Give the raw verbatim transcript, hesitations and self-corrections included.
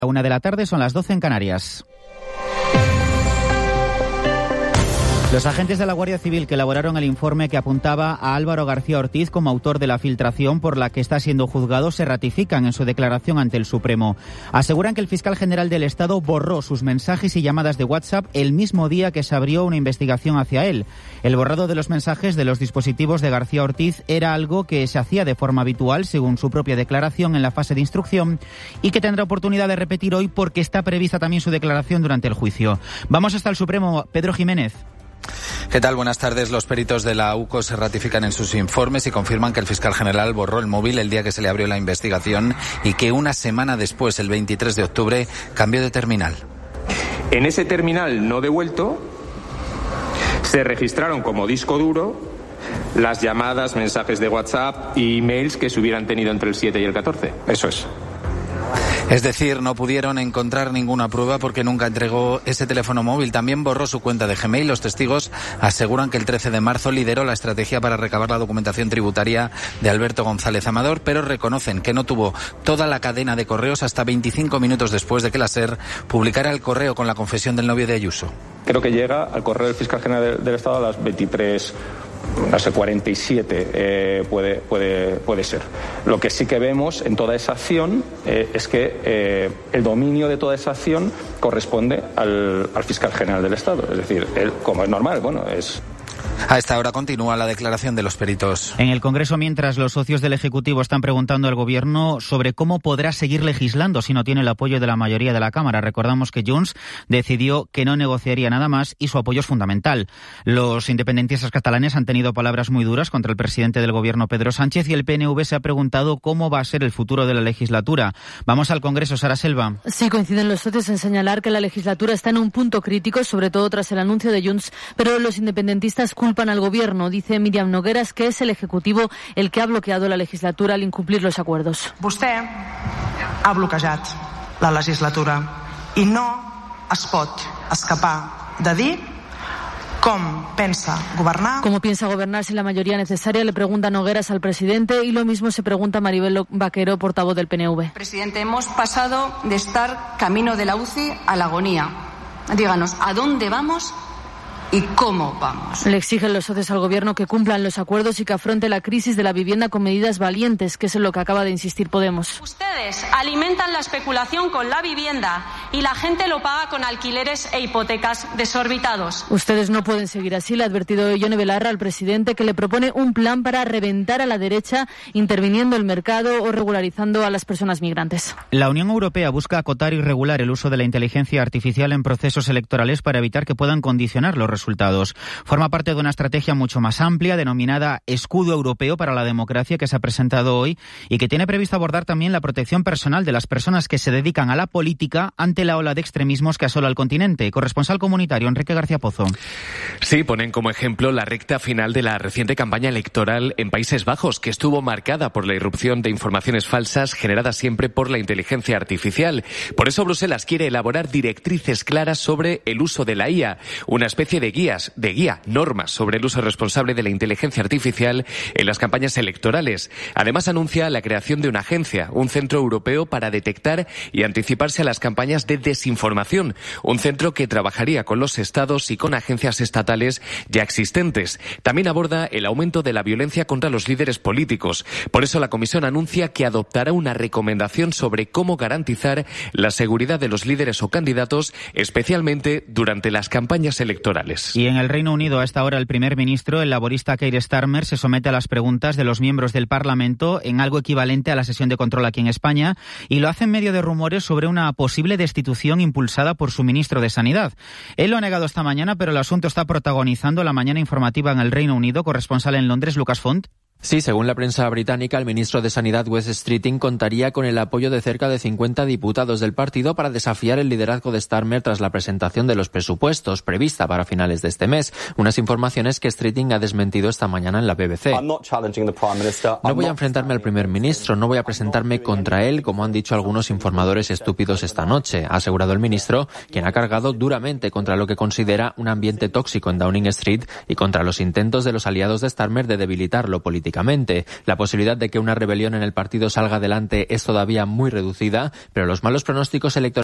A una de la tarde, son las doce en Canarias. Los agentes de la Guardia Civil que elaboraron el informe que apuntaba a Álvaro García Ortiz como autor de la filtración por la que está siendo juzgado se ratifican en su declaración ante el Supremo. Aseguran que el fiscal general del Estado borró sus mensajes y llamadas de WhatsApp el mismo día que se abrió una investigación hacia él. El borrado de los mensajes de los dispositivos de García Ortiz era algo que se hacía de forma habitual, según su propia declaración, en la fase de instrucción y que tendrá oportunidad de repetir hoy porque está prevista también su declaración durante el juicio. Vamos hasta el Supremo. Pedro Jiménez. ¿Qué tal? Buenas tardes. Los peritos de la U C O se ratifican en sus informes y confirman que el fiscal general borró el móvil el día que se le abrió la investigación y que una semana después, el veintitrés de octubre, cambió de terminal. En ese terminal no devuelto se registraron como disco duro las llamadas, mensajes de WhatsApp y emails que se hubieran tenido entre el siete y el catorce. Eso es. Es decir, no pudieron encontrar ninguna prueba porque nunca entregó ese teléfono móvil. También borró su cuenta de Gmail. Los testigos aseguran que el trece de marzo lideró la estrategia para recabar la documentación tributaria de Alberto González Amador, pero reconocen que no tuvo toda la cadena de correos hasta veinticinco minutos después de que la SER publicara el correo con la confesión del novio de Ayuso. Creo que llega al correo del fiscal general del Estado a las veintitrés, no sé, cuarenta y siete eh, puede, puede, puede ser. Lo que sí que vemos en toda esa acción eh, es que eh, el dominio de toda esa acción corresponde al, al fiscal general del Estado. Es decir, él, como es normal, bueno, es... A esta hora continúa la declaración de los peritos. En el Congreso, mientras los socios del Ejecutivo están preguntando al Gobierno sobre cómo podrá seguir legislando si no tiene el apoyo de la mayoría de la Cámara. Recordamos que Junts decidió que no negociaría nada más y su apoyo es fundamental. Los independentistas catalanes han tenido palabras muy duras contra el presidente del Gobierno, Pedro Sánchez, y el P N V se ha preguntado cómo va a ser el futuro de la legislatura. Vamos al Congreso, Sara Selva. Sí, coinciden los socios en señalar que la legislatura está en un punto crítico, sobre todo tras el anuncio de Junts, pero los independentistas culpan al Gobierno. Dice Míriam Nogueras que es el Ejecutivo el que ha bloqueado la legislatura al incumplir los acuerdos. Vostè ha bloquejat la legislatura i no es pot escapar de dir com pensa governar. ¿Cómo piensa gobernar sin la mayoría necesaria? Le pregunta Nogueras al presidente y lo mismo se pregunta Maribel Vaquero, portavoz del P N V. Presidente, hemos pasado de estar camino de la U C I a la agonía. Díganos, ¿a dónde vamos? ¿Y cómo vamos? Le exigen los socios al Gobierno que cumplan los acuerdos y que afronte la crisis de la vivienda con medidas valientes, que es en lo que acaba de insistir Podemos. Ustedes alimentan la especulación con la vivienda y la gente lo paga con alquileres e hipotecas desorbitados. Ustedes no pueden seguir así, le ha advertido Ione Belarra al presidente, que le propone un plan para reventar a la derecha, interviniendo el mercado o regularizando a las personas migrantes. La Unión Europea busca acotar y regular el uso de la inteligencia artificial en procesos electorales para evitar que puedan condicionar los resultados. resultados. Forma parte de una estrategia mucho más amplia denominada Escudo Europeo para la Democracia que se ha presentado hoy y que tiene previsto abordar también la protección personal de las personas que se dedican a la política ante la ola de extremismos que asola al continente. Corresponsal comunitario Enrique García Pozo. Sí, ponen como ejemplo la recta final de la reciente campaña electoral en Países Bajos, que estuvo marcada por la irrupción de informaciones falsas generadas siempre por la inteligencia artificial. Por eso Bruselas quiere elaborar directrices claras sobre el uso de la I A, una especie de guías, de guía, normas sobre el uso responsable de la inteligencia artificial en las campañas electorales. Además, anuncia la creación de una agencia, un centro europeo para detectar y anticiparse a las campañas de desinformación, un centro que trabajaría con los estados y con agencias estatales ya existentes. También aborda el aumento de la violencia contra los líderes políticos. Por eso la Comisión anuncia que adoptará una recomendación sobre cómo garantizar la seguridad de los líderes o candidatos, especialmente durante las campañas electorales. Y en el Reino Unido, a esta hora, el primer ministro, el laborista Keir Starmer, se somete a las preguntas de los miembros del Parlamento en algo equivalente a la sesión de control aquí en España, y lo hace en medio de rumores sobre una posible destitución impulsada por su ministro de Sanidad. Él lo ha negado esta mañana, pero el asunto está protagonizando la mañana informativa en el Reino Unido. Corresponsal en Londres, Lucas Font. Sí, según la prensa británica, el ministro de Sanidad, Wes Streeting, contaría con el apoyo de cerca de cincuenta diputados del partido para desafiar el liderazgo de Starmer tras la presentación de los presupuestos, prevista para finales de este mes. Unas informaciones que Streeting ha desmentido esta mañana en la B B C. No voy a enfrentarme al primer ministro, no voy a presentarme contra él, como han dicho algunos informadores estúpidos esta noche, ha asegurado el ministro, quien ha cargado duramente contra lo que considera un ambiente tóxico en Downing Street y contra los intentos de los aliados de Starmer de debilitarlo políticamente. políticamente. La posibilidad de que una rebelión en el partido salga adelante es todavía muy reducida, pero los malos pronósticos electorales